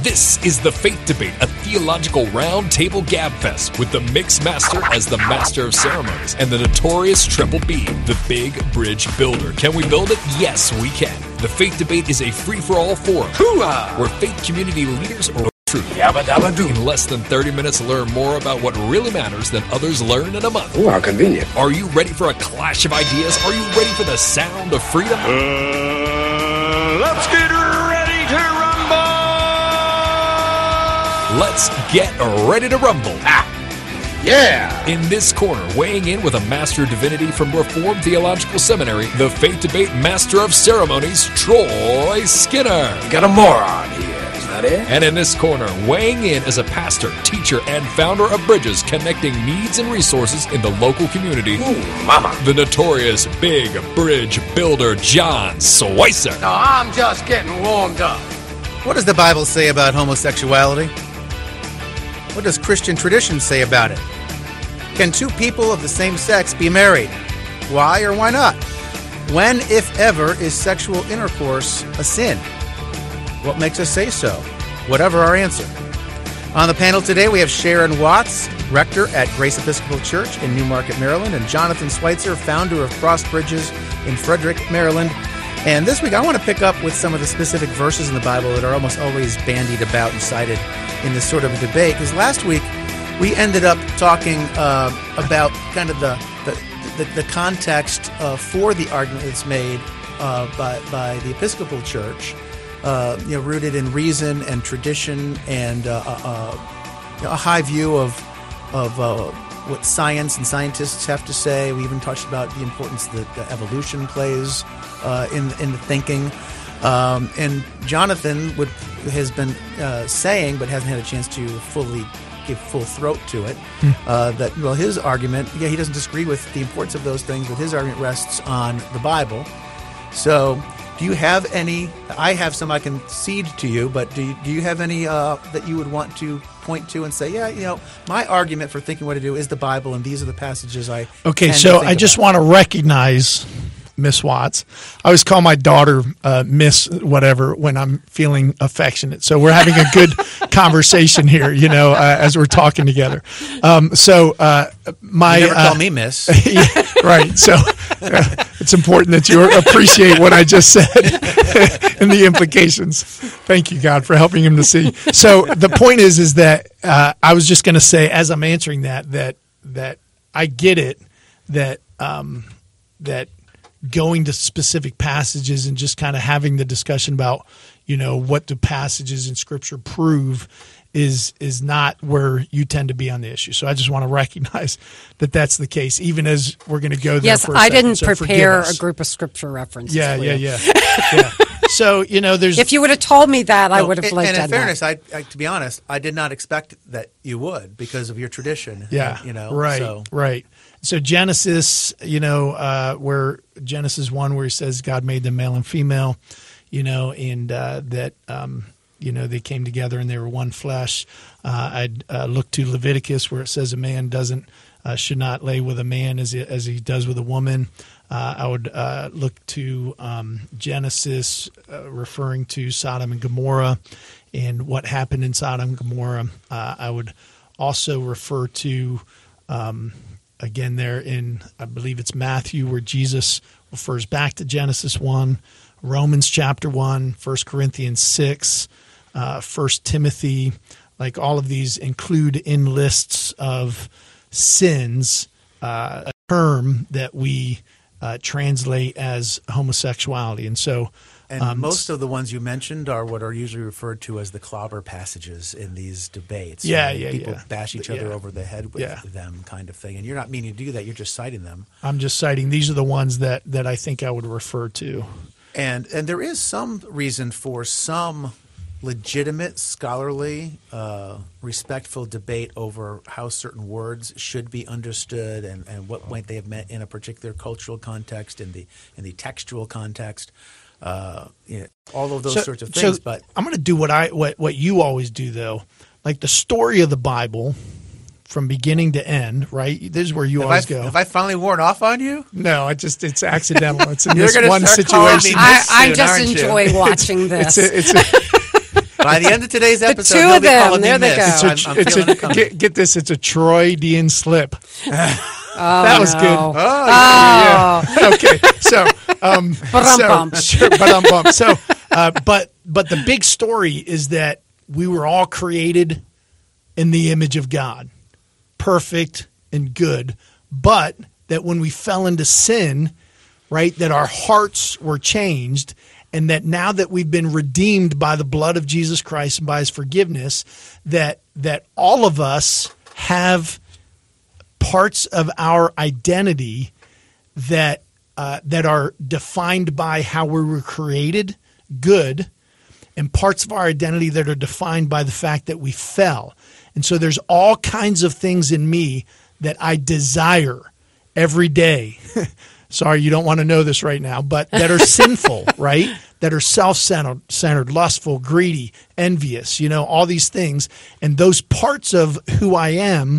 This is the Faith Debate, a theological roundtable gabfest with the Mix Master as the Master of Ceremonies and the notorious Triple B, the Big Bridge Builder. Can we build it? Yes, we can. The Faith Debate is a free-for-all forum where faith community leaders are truth. In less than 30 minutes, learn more about what really matters than others learn in a month. Ooh, how convenient. Are you ready for a clash of ideas? Are you ready for the sound of freedom? Let's get ready to rumble! Let's get ready to rumble. Yeah! In this corner, weighing in with a Master of Divinity from Reformed Theological Seminary, the Faith Debate Master of Ceremonies, Troy Skinner. You got a moron here, is that it? And in this corner, weighing in as a pastor, teacher, and founder of Bridges, connecting needs and resources in the local community, Ooh, mama. the notorious Big Bridge Builder, John Swicer. No, I'm just getting warmed up. What does the Bible say about homosexuality? What does Christian tradition say about it? Can two people of the same sex be married? Why or why not? When, if ever, is sexual intercourse a sin? What makes us say so? Whatever our answer. On the panel today, we have Sharon Watts, rector at Grace Episcopal Church in Newmarket, Maryland, and Jonathan Schweitzer, founder of Cross Bridges in Frederick, Maryland. And this week, I want to pick up with some of the specific verses in the Bible that are almost always bandied about and cited in this sort of a debate. Because last week, we ended up talking about kind of the context for the argument that's made by the Episcopal Church, rooted in reason and tradition and a high view of what science and scientists have to say. We even touched about the importance that evolution plays in the thinking. And Jonathan has been saying, but hasn't had a chance to fully give full throat to it, that, his argument, he doesn't disagree with the importance of those things, but his argument rests on the Bible. So do you have any? I have some I can cede to you, but do you have any that you would want to point to and say, my argument for thinking what to do is the Bible, and these are the passages I Okay, tend to so think I just about. want to recognize Miss Watts. I always call my daughter Miss whatever when I'm feeling affectionate. So we're having a good conversation here, as we're talking together. My You never call me Miss. yeah, right. So it's important that you appreciate what I just said and the implications. Thank you, God, for helping him to see. So the point is that I was just going to say, as I'm answering that I get it, that going to specific passages and just kind of having the discussion about, what do passages in Scripture prove is not where you tend to be on the issue. So I just want to recognize that that's the case, even as we're going to go there. Yes, for a I second. didn't So prepare forgive us. a group of Scripture references. Yeah. for you. Yeah. So, there's... If you would have told me that, I would have And done in fairness, that. I to be honest, I did not expect that you would because of your tradition. Yeah, right, So. right. So Genesis, where Genesis 1, where he says God made them male and female, and that, they came together and they were one flesh. I'd look to Leviticus, where it says a man should not lay with a man as he does with a woman. I would look to Genesis, referring to Sodom and Gomorrah and what happened in Sodom and Gomorrah. I would also refer to, again, there in, I believe it's Matthew, where Jesus refers back to Genesis 1, Romans chapter 1, 1 Corinthians 6, 1 Timothy. Like all of these include in lists of sins a term that we translate as homosexuality. And so most of the ones you mentioned are what are usually referred to as the clobber passages in these debates. People bash each other over the head with them, kind of thing. And you're not meaning to do that. You're just citing them. I'm just citing these are the ones that I think I would refer to. And there is some reason for some legitimate, scholarly, respectful debate over how certain words should be understood and what might they have meant in a particular cultural context, in the textual context, all of those sorts of things. But I'm going to do what you always do, though, like the story of the Bible from beginning to end. Right, this is where you always go. Have I finally worn off on you? No, it's accidental. It's in You're this gonna one start calling me situation. Miss I soon, just aren't you? enjoy watching this. By the end of today's episode, two he'll of be them, calling me there they Miss. go. I'm feeling it coming. Get this, it's a Freudian slip. Oh, That was no. good. Oh, Okay, so Ba-dum-bum. So, but the big story is that we were all created in the image of God, perfect and good, but that when we fell into sin, right, that our hearts were changed, and that now that we've been redeemed by the blood of Jesus Christ and by his forgiveness, that all of us have parts of our identity that are defined by how we were created, good, and parts of our identity that are defined by the fact that we fell. And so there's all kinds of things in me that I desire every day. Sorry, you don't want to know this right now, but that are sinful, right? That are self-centered, lustful, greedy, envious, all these things. And those parts of who I am,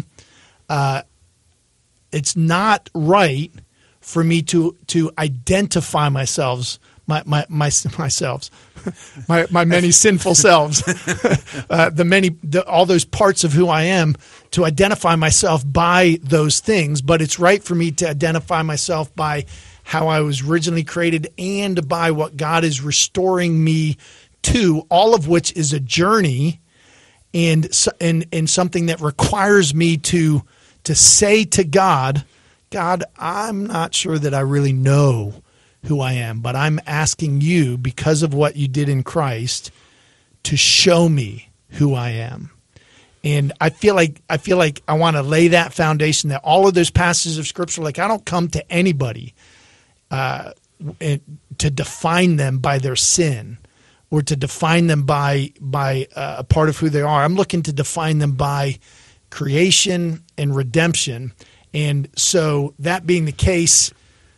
it's not right for me to identify myself, my many sinful selves, all those parts of who I am, to identify myself by those things. But it's right for me to identify myself by how I was originally created and by what God is restoring me to, all of which is a journey and something that requires me to say to God, I'm not sure that I really know who I am, but I'm asking you, because of what you did in Christ, to show me who I am. And I feel like I want to lay that foundation, that all of those passages of Scripture, like I don't come to anybody to define them by their sin or to define them by a part of who they are. I'm looking to define them by creation and redemption. And so that being the case,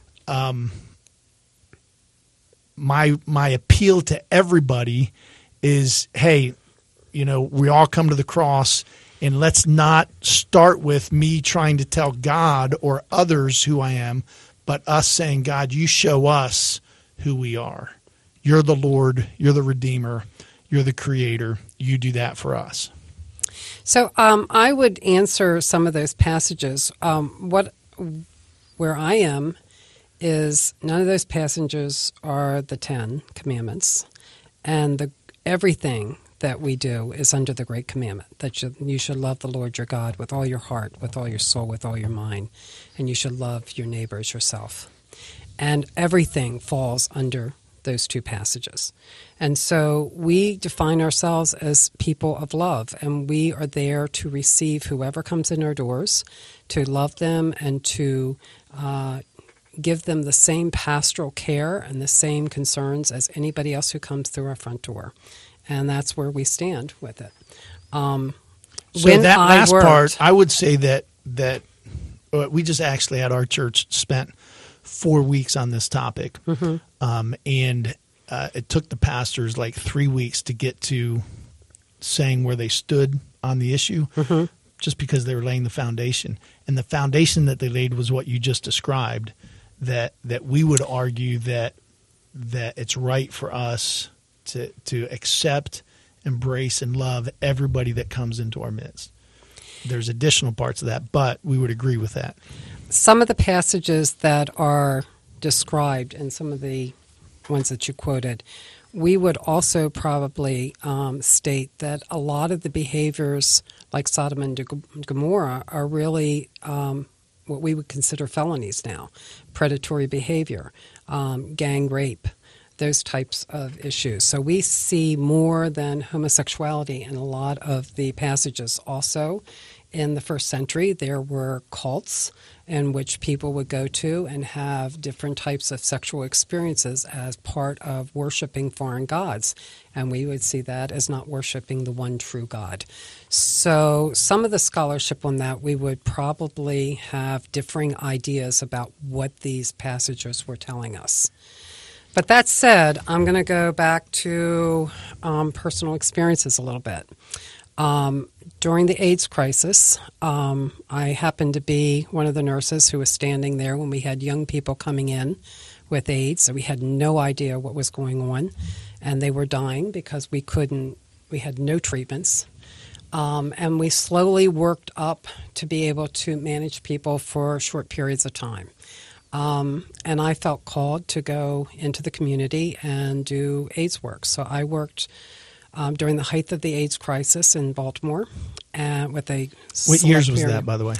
my appeal to everybody is, hey, we all come to the cross, and let's not start with me trying to tell God or others who I am, but us saying, God, you show us who we are. You're the Lord, you're the Redeemer, you're the Creator. You do that for us. So I would answer some of those passages. Where I am is none of those passages are the 10 Commandments, and everything that we do is under the Great Commandment, that you should love the Lord your God with all your heart, with all your soul, with all your mind, and you should love your neighbor as yourself. And everything falls under those two passages. And so we define ourselves as people of love, and we are there to receive whoever comes in our doors, to love them and to give them the same pastoral care and the same concerns as anybody else who comes through our front door. And that's where we stand with it. So that last part, I would say that we just actually at our church spent 4 weeks on this topic. Mm-hmm. And it took the pastors like 3 weeks to get to saying where they stood on the issue, mm-hmm. just because they were laying the foundation. And the foundation that they laid was what you just described, that we would argue that it's right for us to accept, embrace, and love everybody that comes into our midst. There's additional parts of that, but we would agree with that. Some of the passages that are described and some of the ones that you quoted, we would also probably state that a lot of the behaviors like Sodom and Gomorrah are really what we would consider felonies now. Predatory behavior, gang rape, those types of issues. So we see more than homosexuality in a lot of the passages. Also, in the first century, there were cults in which people would go to and have different types of sexual experiences as part of worshiping foreign gods. And we would see that as not worshiping the one true God. So some of the scholarship on that, we would probably have differing ideas about what these passages were telling us. But that said, I'm going to go back to personal experiences a little bit. During the AIDS crisis, I happened to be one of the nurses who was standing there when we had young people coming in with AIDS. So we had no idea what was going on, and they were dying because we couldn't we had no treatments. And we slowly worked up to be able to manage people for short periods of time. And I felt called to go into the community and do AIDS work. So I worked during the height of the AIDS crisis in Baltimore with a What years was that, by the way?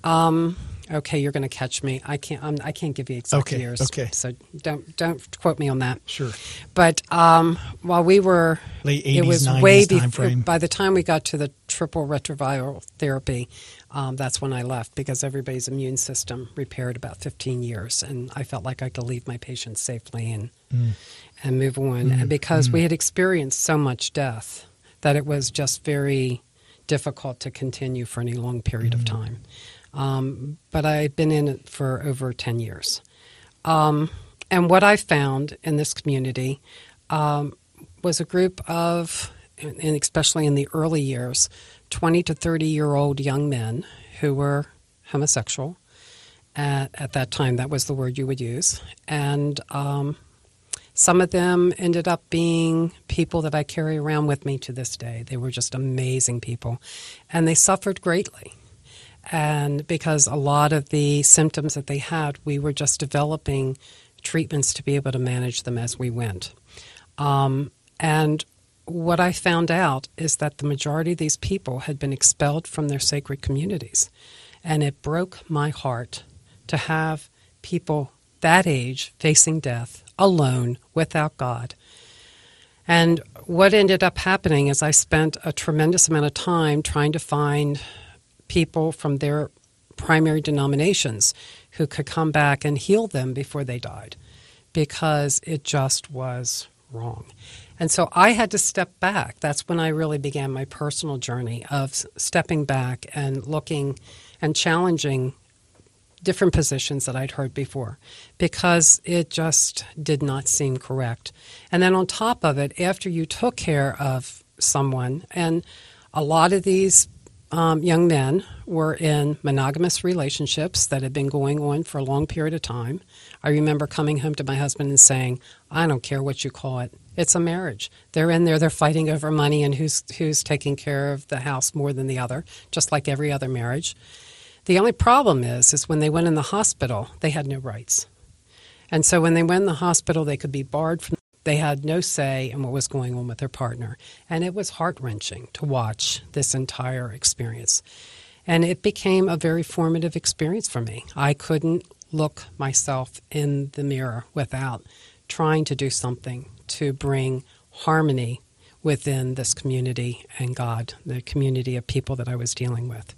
Okay, you're going to catch me. I can't give you exact years. Okay. So don't quote me on that. Sure. But while we were late 80s, it was 90s way time before. frame. By the time we got to the triple retroviral therapy, that's when I left because everybody's immune system repaired about 15 years, and I felt like I could leave my patients safely and move on. And because we had experienced so much death that it was just very difficult to continue for any long period of time. But I've been in it for over 10 years. And what I found in this community was a group of, and especially in the early years, 20 to 30-year-old young men who were homosexual. At that time, that was the word you would use. And some of them ended up being people that I carry around with me to this day. They were just amazing people. And they suffered greatly. And because a lot of the symptoms that they had, we were just developing treatments to be able to manage them as we went. And what I found out is that the majority of these people had been expelled from their sacred communities. And it broke my heart to have people that age facing death alone without God. And what ended up happening is I spent a tremendous amount of time trying to find people from their primary denominations who could come back and heal them before they died, because it just was wrong. And so I had to step back. That's when I really began my personal journey of stepping back and looking and challenging different positions that I'd heard before, because it just did not seem correct. And then on top of it, after you took care of someone, and a lot of these young men were in monogamous relationships that had been going on for a long period of time. I remember coming home to my husband and saying, I don't care what you call it. It's a marriage. They're in there, they're fighting over money and who's taking care of the house more than the other, just like every other marriage. The only problem is when they went in the hospital, they had no rights. And so when they went in the hospital, they could be barred from. They had no say in what was going on with their partner. And it was heart-wrenching to watch this entire experience. And it became a very formative experience for me. I couldn't look myself in the mirror without trying to do something to bring harmony within this community and God, the community of people that I was dealing with.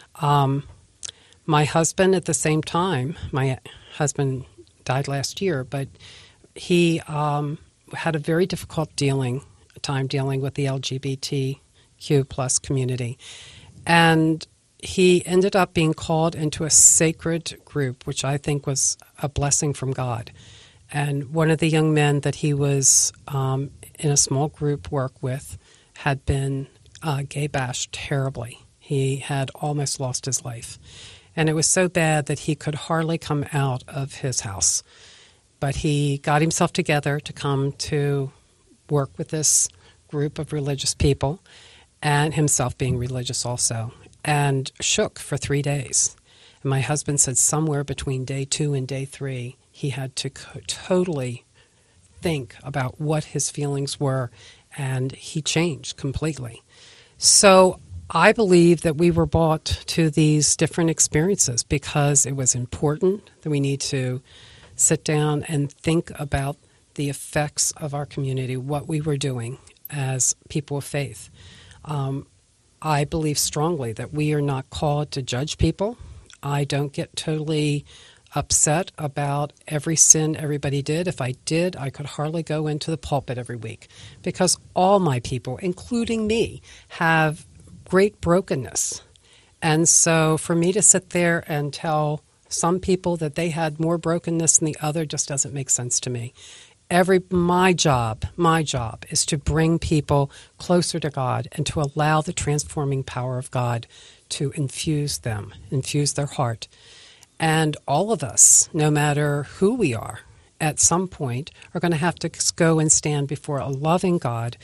My husband, at the same time, my husband died last year, but he had a very difficult time dealing with the LGBTQ plus community. And he ended up being called into a sacred group, which I think was a blessing from God. And one of the young men that he was in a small group work with had been gay bashed terribly. He had almost lost his life. And it was so bad that he could hardly come out of his house. But he got himself together to come to work with this group of religious people, and himself being religious also, and shook for 3 days. And my husband said somewhere between day 2 and day 3, he had to totally think about what his feelings were, and he changed completely. So I believe that we were brought to these different experiences because it was important that we need to sit down and think about the effects of our community, what we were doing as people of faith. I believe strongly that we are not called to judge people. I don't get totally upset about every sin everybody did. If I did, I could hardly go into the pulpit every week, because all my people, including me, have great brokenness. And so for me to sit there and tell some people that they had more brokenness than the other just doesn't make sense to me. My job is to bring people closer to God and to allow the transforming power of God to infuse their heart. And all of us, no matter who we are, at some point are going to have to go and stand before a loving God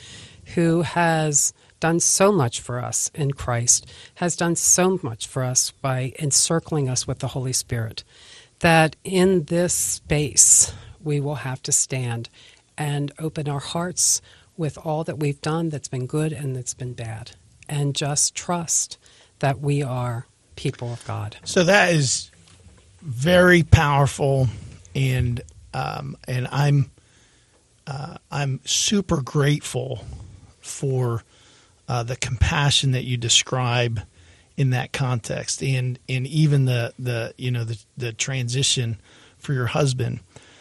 who has done so much for us in Christ, has done so much for us by encircling us with the Holy Spirit, that in this space we will have to stand and open our hearts with all that we've done that's been good and that's been bad, and just trust that we are people of God. So that is very powerful, and I'm super grateful for the compassion that you describe in that context, and even the transition for your husband.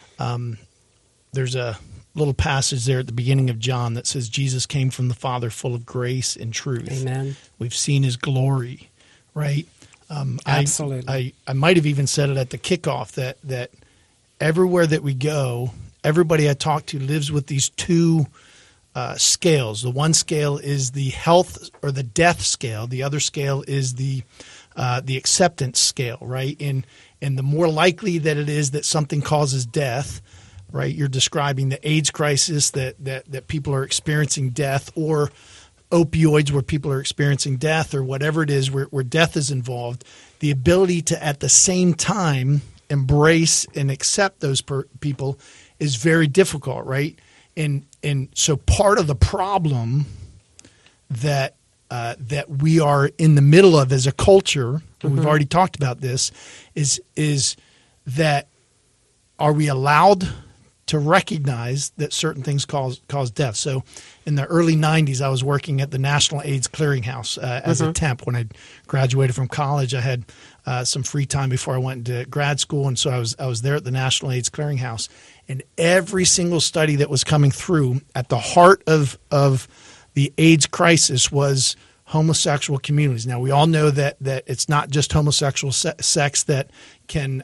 There's a little passage there at the beginning of John that says Jesus came from the Father full of grace and truth. Amen. We've seen his glory, right? Absolutely. I might have even said it at the kickoff that everywhere that we go, everybody I talk to lives with these two scales. The one scale is the health or the death scale. The other scale is the acceptance scale, right? And the more likely that it is that something causes death, right? You're describing the AIDS crisis that people are experiencing death, or opioids where people are experiencing death, or whatever it is where death is involved. The ability to at the same time embrace and accept those people is very difficult, right? And so part of the problem that we are in the middle of as a culture, and we've already talked about this, is that are we allowed to recognize that certain things cause death? So in the early 90s, I was working at the National AIDS Clearinghouse as a temp. When I graduated from college, I had some free time before I went into grad school, and so I was there at the National AIDS Clearinghouse. And every single study that was coming through, at the heart of the AIDS crisis was homosexual communities. Now, we all know that it's not just homosexual sex that can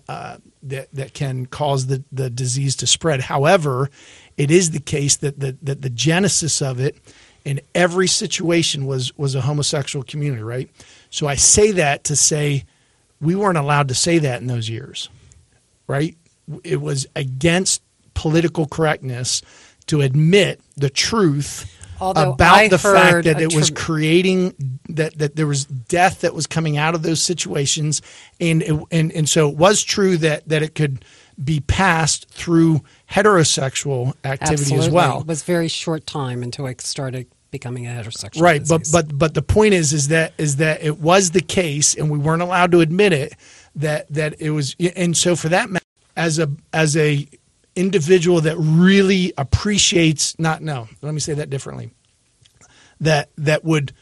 cause the disease to spread. However, it is the case that the genesis of it in every situation was a homosexual community, right? So I say that to say we weren't allowed to say that in those years, right? It was against political correctness to admit the truth about the fact that it was creating that there was death that was coming out of those situations, and so it was true that it could be passed through heterosexual activity as well. It was very short time until it started becoming a heterosexual right disease. but the point is that it was the case, and we weren't allowed to admit it, that it was. And so for that matter, as a individual that really appreciates let me say that differently, that would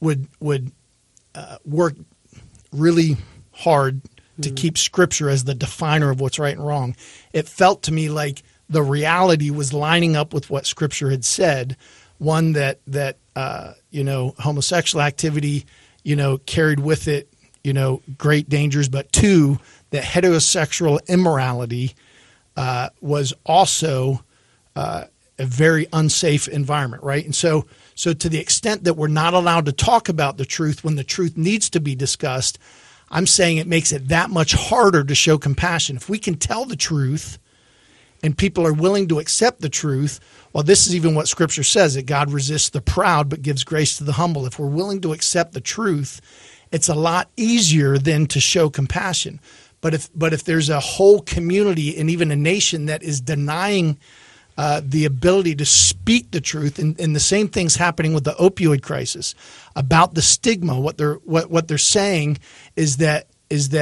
work really hard to keep Scripture as the definer of what's right and wrong. It felt to me like the reality was lining up with what Scripture had said. One, that homosexual activity carried with it great dangers, but two, that heterosexual immorality was also a very unsafe environment, right? And so to the extent that we're not allowed to talk about the truth when the truth needs to be discussed, I'm saying it makes it that much harder to show compassion. If we can tell the truth and people are willing to accept the truth, well, this is even what Scripture says, that God resists the proud but gives grace to the humble. If we're willing to accept the truth, it's a lot easier than to show compassion. But if there's a whole community and even a nation that is denying the ability to speak the truth, and the same thing's happening with the opioid crisis about the stigma. What they're saying is that it's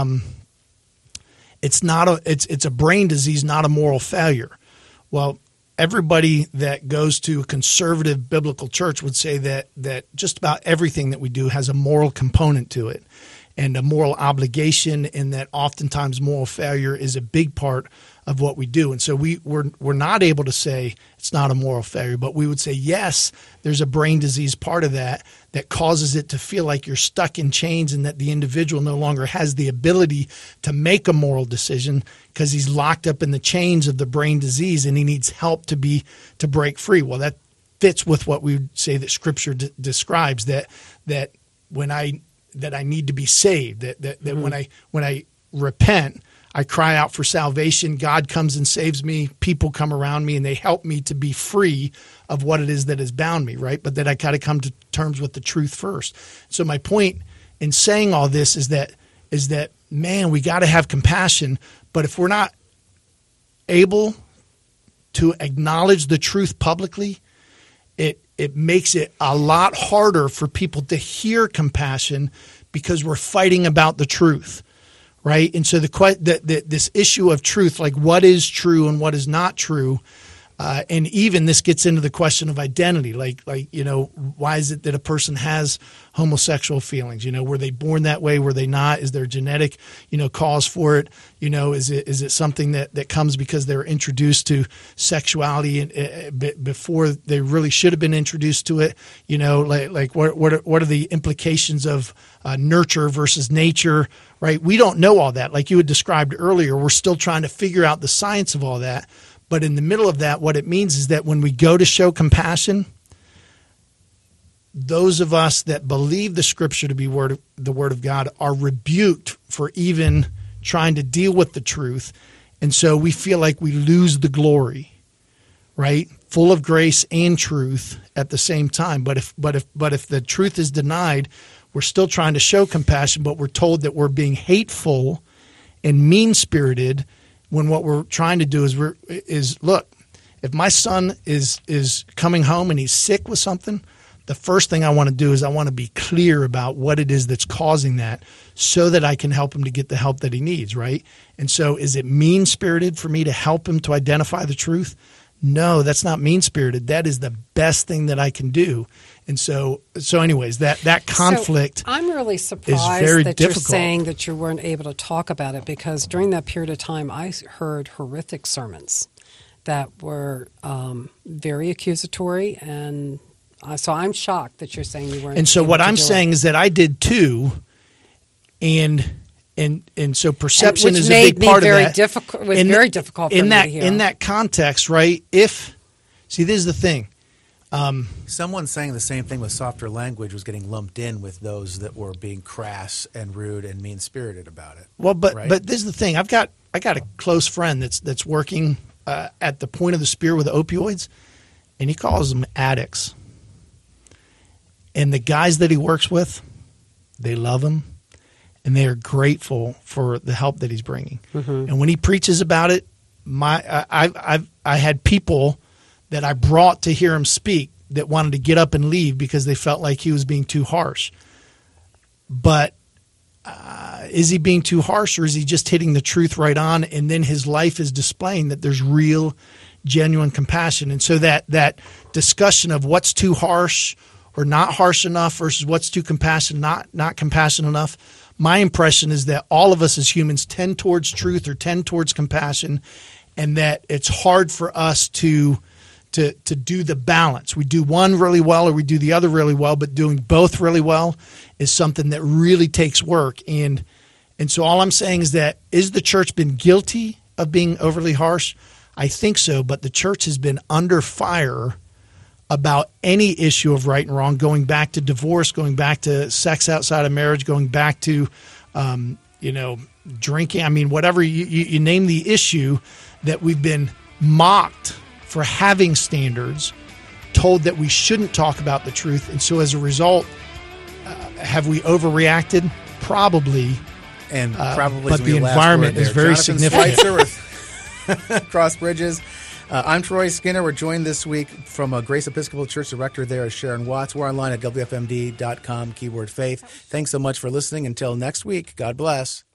a brain disease, not a moral failure. Well, everybody that goes to a conservative biblical church would say that just about everything that we do has a moral component to it, and a moral obligation, and that oftentimes moral failure is a big part of what we do. And so we're not able to say it's not a moral failure, but we would say, yes, there's a brain disease part of that causes it to feel like you're stuck in chains, and that the individual no longer has the ability to make a moral decision because he's locked up in the chains of the brain disease, and he needs help to break free. Well, that fits with what we would say that Scripture describes, that I need to be saved, that when I repent, I cry out for salvation. God comes and saves me. People come around me and they help me to be free of what it is that has bound me, right? But that I got to come to terms with the truth first. So my point in saying all this is that man, we got to have compassion. But if we're not able to acknowledge the truth publicly, it makes it a lot harder for people to hear compassion because we're fighting about the truth, right? And so this issue of truth, like what is true and what is not true, and even this gets into the question of identity, like why is it that a person has homosexual feelings? Were they born that way? Were they not? Is there genetic, cause for it? Is it something that comes because they were introduced to sexuality before they really should have been introduced to it? What are the implications of nurture versus nature? Right? We don't know all that. Like you had described earlier, we're still trying to figure out the science of all that. But in the middle of that, what it means is that when we go to show compassion, those of us that believe the Scripture to be the Word of God are rebuked for even trying to deal with the truth. And so we feel like we lose the glory, right? Full of grace and truth at the same time. But if the truth is denied, we're still trying to show compassion, but we're told that we're being hateful and mean-spirited, when what we're trying to do is look, if my son is coming home and he's sick with something, the first thing I want to do is I want to be clear about what it is that's causing that so that I can help him to get the help that he needs, right? And so is it mean-spirited for me to help him to identify the truth? No, that's not mean-spirited. That is the best thing that I can do. And so anyways, that conflict so I'm really surprised that you're saying that you weren't able to talk about it, because during that period of time, I heard horrific sermons that were very accusatory, and so I'm shocked that you're saying you weren't. And so what I'm saying is that I did too, and so perception is a big part of that. It was very difficult for me to hear. In that context, right? This is the thing. Someone saying the same thing with softer language was getting lumped in with those that were being crass and rude and mean-spirited about it. Well, but right? But this is the thing. I got a close friend that's working at the point of the spear with opioids, and he calls them addicts. And the guys that he works with, they love him, and they are grateful for the help that he's bringing. Mm-hmm. And when he preaches about it, I had people that I brought to hear him speak that wanted to get up and leave because they felt like he was being too harsh. But is he being too harsh, or is he just hitting the truth right on? And then his life is displaying that there's real, genuine compassion. And so that discussion of what's too harsh or not harsh enough versus what's too compassionate, not compassionate enough, my impression is that all of us as humans tend towards truth or tend towards compassion, and that it's hard for us to do the balance. We do one really well or we do the other really well, but doing both really well is something that really takes work. And so all I'm saying is that, is the church been guilty of being overly harsh? I think so, but the church has been under fire about any issue of right and wrong, going back to divorce, going back to sex outside of marriage, going back to, drinking. I mean, whatever you name the issue, that we've been mocked for having standards, told that we shouldn't talk about the truth. And so as a result, have we overreacted? Probably. And probably, but the environment is very significant. With Cross Bridges. I'm Troy Skinner. We're joined this week from Grace Episcopal Church director there is Sharon Watts. We're online at WFMD.com, keyword faith. Thanks so much for listening. Until next week, God bless.